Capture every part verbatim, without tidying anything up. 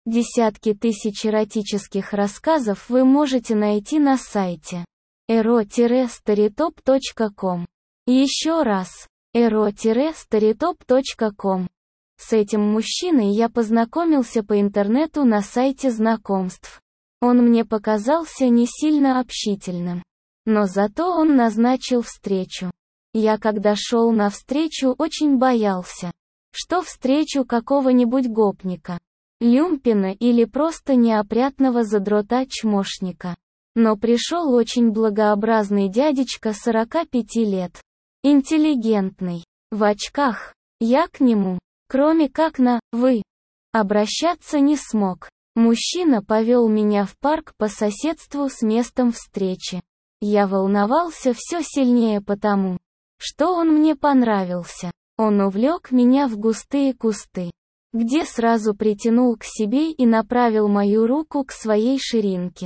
Десятки тысяч эротических рассказов вы можете найти на сайте эро старитоп точка ком. Еще раз, эро старитоп точка ком. С этим мужчиной я познакомился по интернету на сайте знакомств. Он мне показался не сильно общительным. Но зато он назначил встречу. Я когда шел на встречу, очень боялся, что встречу какого-нибудь гопника, люмпина или просто неопрятного задрота-чмошника. Но пришел очень благообразный дядечка сорока пяти лет. Интеллигентный, в очках. Я к нему, кроме как на «вы», обращаться не смог. Мужчина повел меня в парк по соседству с местом встречи. Я волновался все сильнее потому, что он мне понравился. Он увлек меня в густые кусты, где сразу притянул к себе и направил мою руку к своей ширинке.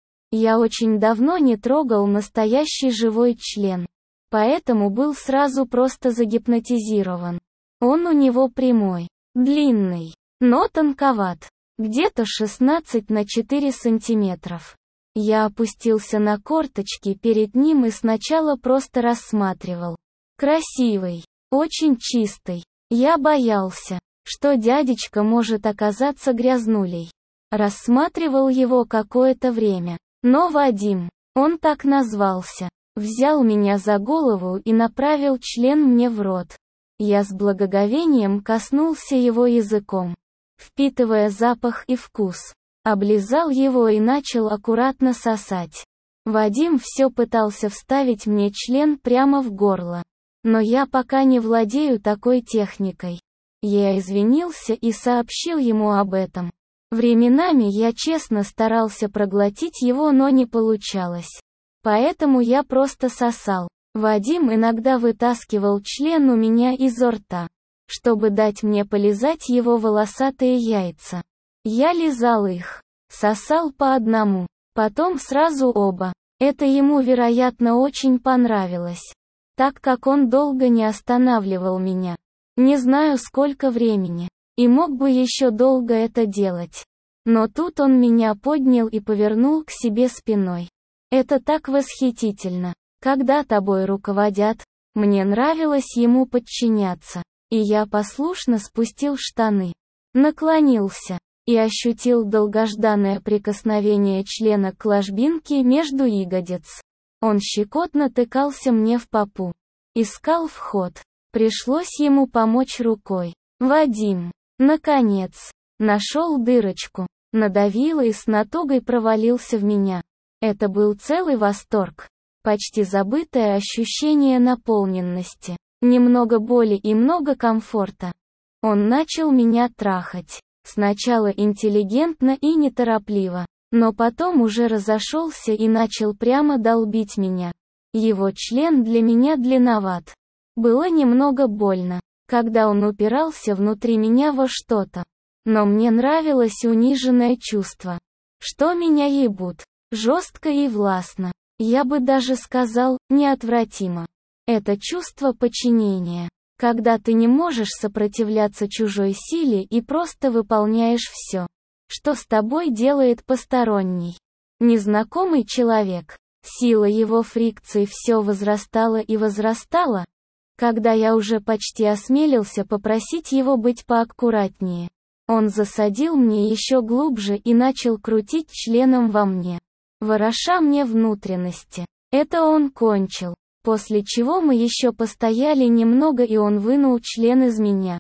Я очень давно не трогал настоящий живой член, поэтому был сразу просто загипнотизирован. Он у него прямой, длинный, но тонковат, где-то шестнадцать на четыре сантиметров. Я опустился на корточки перед ним и сначала просто рассматривал. Красивый, очень чистый. Я боялся, что дядечка может оказаться грязнулей. Рассматривал его какое-то время. Но Вадим, он так назвался, взял меня за голову и направил член мне в рот. Я с благоговением коснулся его языком, впитывая запах и вкус. Облизал его и начал аккуратно сосать. Вадим все пытался вставить мне член прямо в горло. Но я пока не владею такой техникой. Я извинился и сообщил ему об этом. Временами я честно старался проглотить его, но не получалось. Поэтому я просто сосал. Вадим иногда вытаскивал член у меня изо рта, чтобы дать мне полизать его волосатые яйца. Я лизал их, сосал по одному, потом сразу оба. Это ему, вероятно, очень понравилось, так как он долго не останавливал меня. Не знаю, сколько времени, и мог бы еще долго это делать. Но тут он меня поднял и повернул к себе спиной. Это так восхитительно, когда тобой руководят. Мне нравилось ему подчиняться, и я послушно спустил штаны, наклонился и ощутил долгожданное прикосновение члена к ложбинке между ягодиц. Он щекотно тыкался мне в попу, искал вход. Пришлось ему помочь рукой. Вадим, наконец, нашел дырочку, надавил и с натугой провалился в меня. Это был целый восторг, почти забытое ощущение наполненности, немного боли и много комфорта. Он начал меня трахать. Сначала интеллигентно и неторопливо, но потом уже разошелся и начал прямо долбить меня. Его член для меня длинноват. Было немного больно, когда он упирался внутри меня во что-то. Но мне нравилось униженное чувство, что меня ебут, жестко и властно. Я бы даже сказал, неотвратимо. Это чувство подчинения, когда ты не можешь сопротивляться чужой силе и просто выполняешь все, что с тобой делает посторонний, незнакомый человек. Сила его фрикции все возрастала и возрастала, когда я уже почти осмелился попросить его быть поаккуратнее. Он засадил мне еще глубже и начал крутить членом во мне, вороша мне внутренности. Это он кончил, после чего мы еще постояли немного, и он вынул член из меня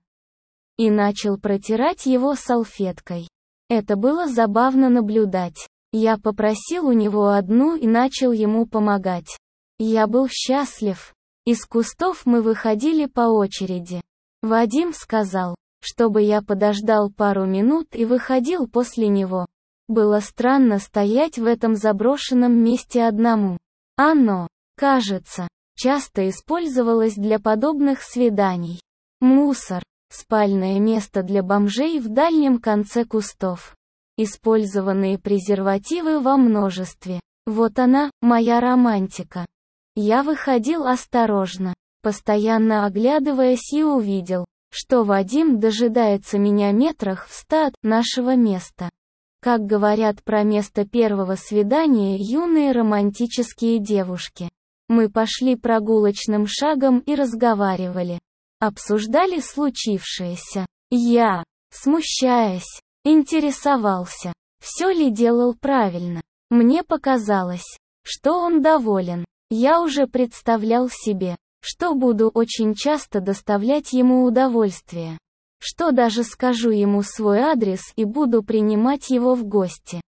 и начал протирать его салфеткой. Это было забавно наблюдать. Я попросил у него одну и начал ему помогать. Я был счастлив. Из кустов мы выходили по очереди. Вадим сказал, чтобы я подождал пару минут и выходил после него. Было странно стоять в этом заброшенном месте одному. Оно, кажется, часто использовалось для подобных свиданий. Мусор, спальное место для бомжей в дальнем конце кустов. Использованные презервативы во множестве. Вот она, моя романтика. Я выходил осторожно, постоянно оглядываясь, и увидел, что Вадим дожидается меня метрах в ста от нашего места. Как говорят про место первого свидания юные романтические девушки. Мы пошли прогулочным шагом и разговаривали. Обсуждали случившееся. Я, смущаясь, интересовался, все ли делал правильно. Мне показалось, что он доволен. Я уже представлял себе, что буду очень часто доставлять ему удовольствие. Что даже скажу ему свой адрес и буду принимать его в гости.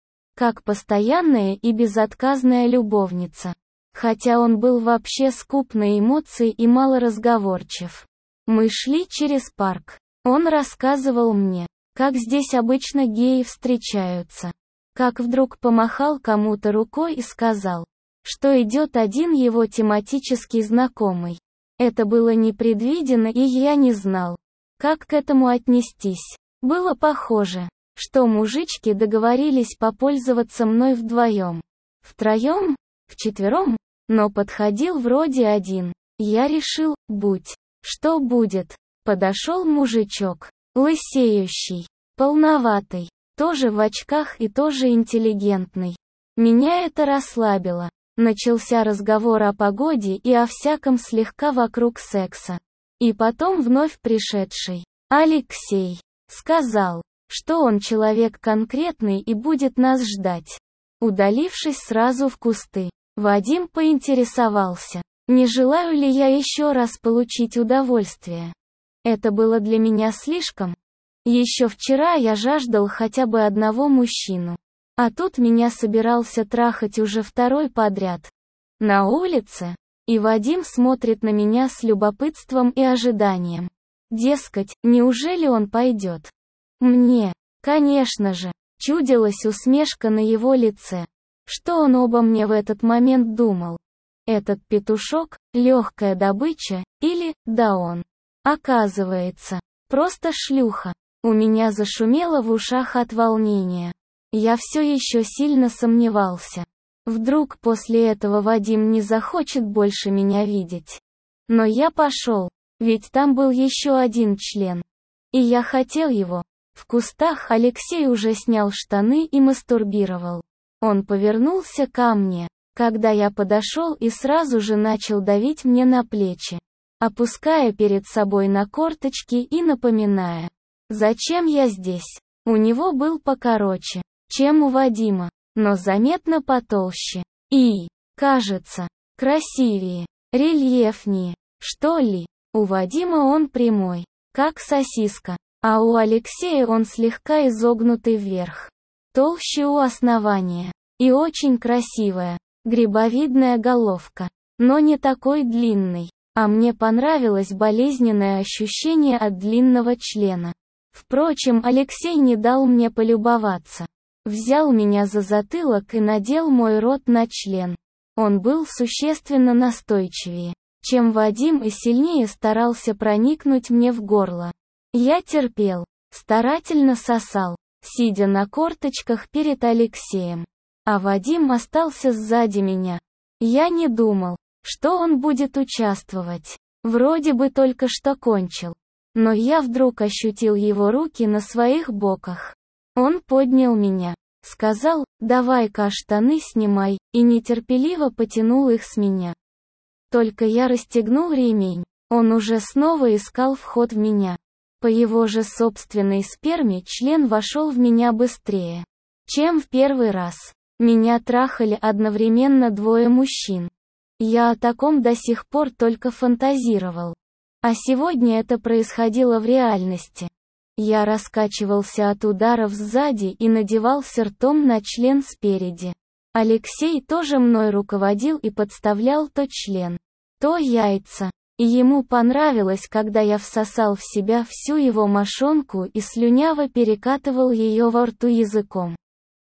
Как постоянная и безотказная любовница. Хотя он был вообще скуп на эмоции и малоразговорчив. Мы шли через парк. Он рассказывал мне, как здесь обычно геи встречаются. Как вдруг помахал кому-то рукой и сказал, что идет один его тематический знакомый. Это было непредвиденно, и я не знал, как к этому отнестись. Было похоже, что мужички договорились попользоваться мной вдвоем. Втроем? Вчетвером? Но подходил вроде один. Я решил, будь что будет. Подошел мужичок, лысеющий, полноватый, тоже в очках и тоже интеллигентный. Меня это расслабило. Начался разговор о погоде и о всяком слегка вокруг секса. И потом вновь пришедший, Алексей, сказал, что он человек конкретный и будет нас ждать. Удалившись сразу в кусты, Вадим поинтересовался, не желаю ли я еще раз получить удовольствие. Это было для меня слишком. Еще вчера я жаждал хотя бы одного мужчину. А тут меня собирался трахать уже второй подряд. На улице. И Вадим смотрит на меня с любопытством и ожиданием. Дескать, неужели он пойдет? Мне, конечно же, чудилась усмешка на его лице. Что он обо мне в этот момент думал? Этот петушок, легкая добыча, или, да он, оказывается, просто шлюха. У меня зашумело в ушах от волнения. Я все еще сильно сомневался. Вдруг после этого Вадим не захочет больше меня видеть. Но я пошел, ведь там был еще один член. И я хотел его. В кустах Алексей уже снял штаны и мастурбировал. Он повернулся ко мне, когда я подошел, и сразу же начал давить мне на плечи, опуская перед собой на корточки и напоминая, зачем я здесь. У него был покороче, чем у Вадима, но заметно потолще. И, кажется, красивее, рельефнее, что ли. У Вадима он прямой, как сосиска, а у Алексея он слегка изогнутый вверх. Толще у основания. И очень красивая, грибовидная головка. Но не такой длинный. А мне понравилось болезненное ощущение от длинного члена. Впрочем, Алексей не дал мне полюбоваться. Взял меня за затылок и надел мой рот на член. Он был существенно настойчивее, чем Вадим, и сильнее старался проникнуть мне в горло. Я терпел, старательно сосал, сидя на корточках перед Алексеем. А Вадим остался сзади меня. Я не думал, что он будет участвовать. Вроде бы только что кончил. Но я вдруг ощутил его руки на своих боках. Он поднял меня, сказал, давай-ка штаны снимай, и нетерпеливо потянул их с меня. Только я расстегнул ремень, он уже снова искал вход в меня. По его же собственной сперме член вошел в меня быстрее, чем в первый раз. Меня трахали одновременно двое мужчин. Я о таком до сих пор только фантазировал. А сегодня это происходило в реальности. Я раскачивался от ударов сзади и надевался ртом на член спереди. Алексей тоже мной руководил и подставлял то член, то яйца. И ему понравилось, когда я всосал в себя всю его мошонку и слюняво перекатывал ее во рту языком.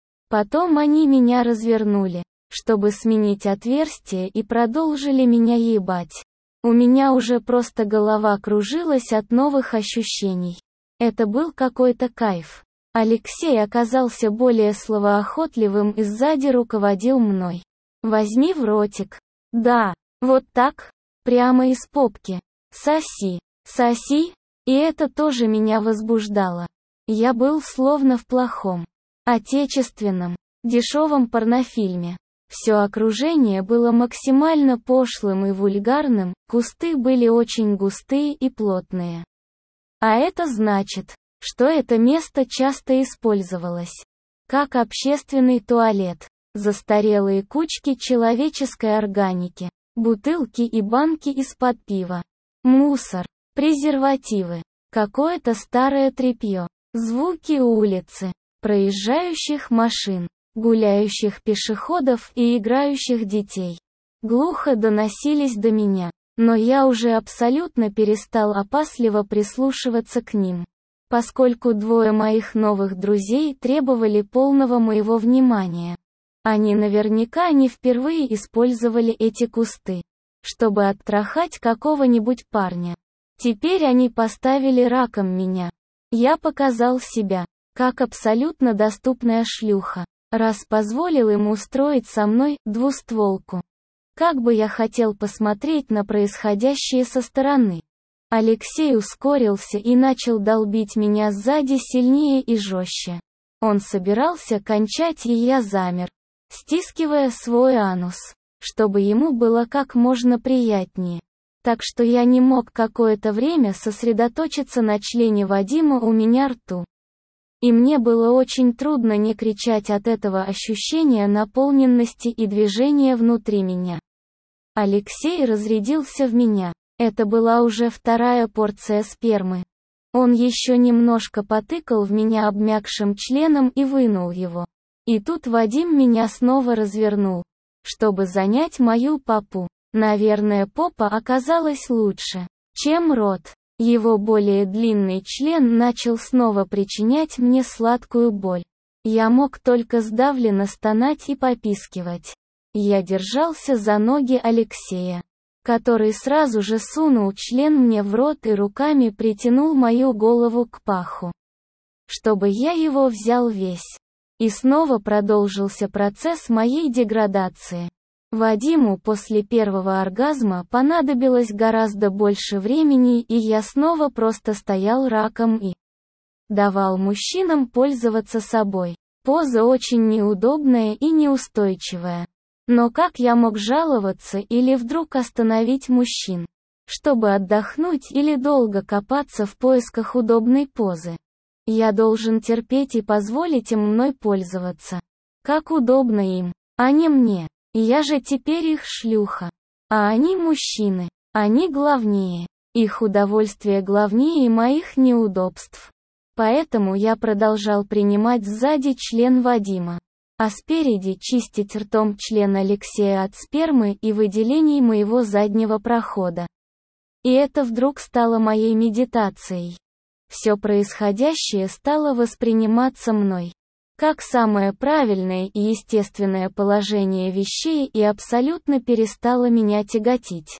Потом они меня развернули, чтобы сменить отверстие, и продолжили меня ебать. У меня уже просто голова кружилась от новых ощущений. Это был какой-то кайф. Алексей оказался более словоохотливым и сзади руководил мной. Возьми в ротик. Да, вот так. Прямо из попки. Соси. Соси. И это тоже меня возбуждало. Я был словно в плохом, отечественном, дешевом порнофильме. Все окружение было максимально пошлым и вульгарным, кусты были очень густые и плотные. А это значит, что это место часто использовалось как общественный туалет. Застарелые кучки человеческой органики, бутылки и банки из-под пива, мусор, презервативы, какое-то старое тряпье, звуки улицы, проезжающих машин, гуляющих пешеходов и играющих детей. Глухо доносились до меня, но я уже абсолютно перестал опасливо прислушиваться к ним, поскольку двое моих новых друзей требовали полного моего внимания. Они наверняка не впервые использовали эти кусты, чтобы оттрахать какого-нибудь парня. Теперь они поставили раком меня. Я показал себя, как абсолютно доступная шлюха, раз позволил им устроить со мной двустволку. Как бы я хотел посмотреть на происходящее со стороны. Алексей ускорился и начал долбить меня сзади сильнее и жестче. Он собирался кончать, и я замер, стискивая свой анус, чтобы ему было как можно приятнее. Так что я не мог какое-то время сосредоточиться на члене Вадима у меня рту. И мне было очень трудно не кричать от этого ощущения наполненности и движения внутри меня. Алексей разрядился в меня. Это была уже вторая порция спермы. Он еще немножко потыкал в меня обмякшим членом и вынул его. И тут Вадим меня снова развернул, чтобы занять мою попу. Наверное, попа оказалась лучше, чем рот. Его более длинный член начал снова причинять мне сладкую боль. Я мог только сдавленно стонать и попискивать. Я держался за ноги Алексея, который сразу же сунул член мне в рот и руками притянул мою голову к паху, чтобы я его взял весь. И снова продолжился процесс моей деградации. Вадиму после первого оргазма понадобилось гораздо больше времени, и я снова просто стоял раком и давал мужчинам пользоваться собой. Поза очень неудобная и неустойчивая. Но как я мог жаловаться или вдруг остановить мужчин, чтобы отдохнуть или долго копаться в поисках удобной позы? Я должен терпеть и позволить им мной пользоваться. Как удобно им, а не мне. Я же теперь их шлюха. А они мужчины. Они главнее. Их удовольствие главнее моих неудобств. Поэтому я продолжал принимать сзади член Вадима, а спереди чистить ртом член Алексея от спермы и выделений моего заднего прохода. И это вдруг стало моей медитацией. Все происходящее стало восприниматься мной как самое правильное и естественное положение вещей и абсолютно перестало меня тяготить.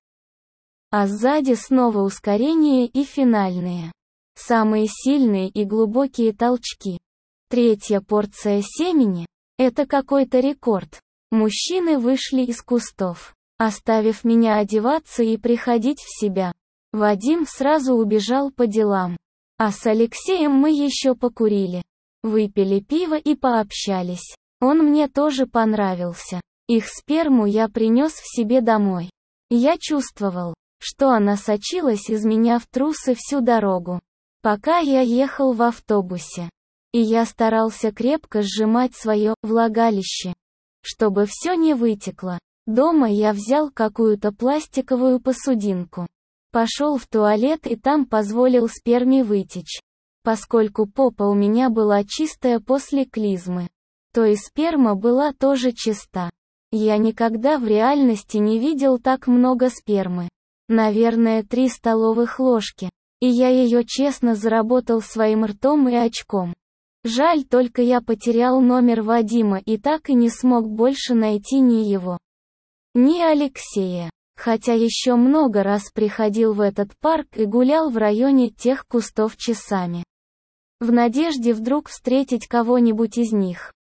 А сзади снова ускорение и финальные, самые сильные и глубокие толчки. Третья порция семени – это какой-то рекорд. Мужчины вышли из кустов, оставив меня одеваться и приходить в себя. Вадим сразу убежал по делам. А с Алексеем мы еще покурили, выпили пиво и пообщались. Он мне тоже понравился. Их сперму я принес в себе домой. Я чувствовал, что она сочилась из меня в трусы всю дорогу, пока я ехал в автобусе. И я старался крепко сжимать свое влагалище, чтобы все не вытекло. Дома я взял какую-то пластиковую посудинку, пошел в туалет и там позволил сперме вытечь. Поскольку попа у меня была чистая после клизмы, то и сперма была тоже чиста. Я никогда в реальности не видел так много спермы. Наверное, три столовых ложки. И я ее честно заработал своим ртом и очком. Жаль, только я потерял номер Вадима и так и не смог больше найти ни его, ни Алексея. Хотя еще много раз приходил в этот парк и гулял в районе тех кустов часами, в надежде вдруг встретить кого-нибудь из них.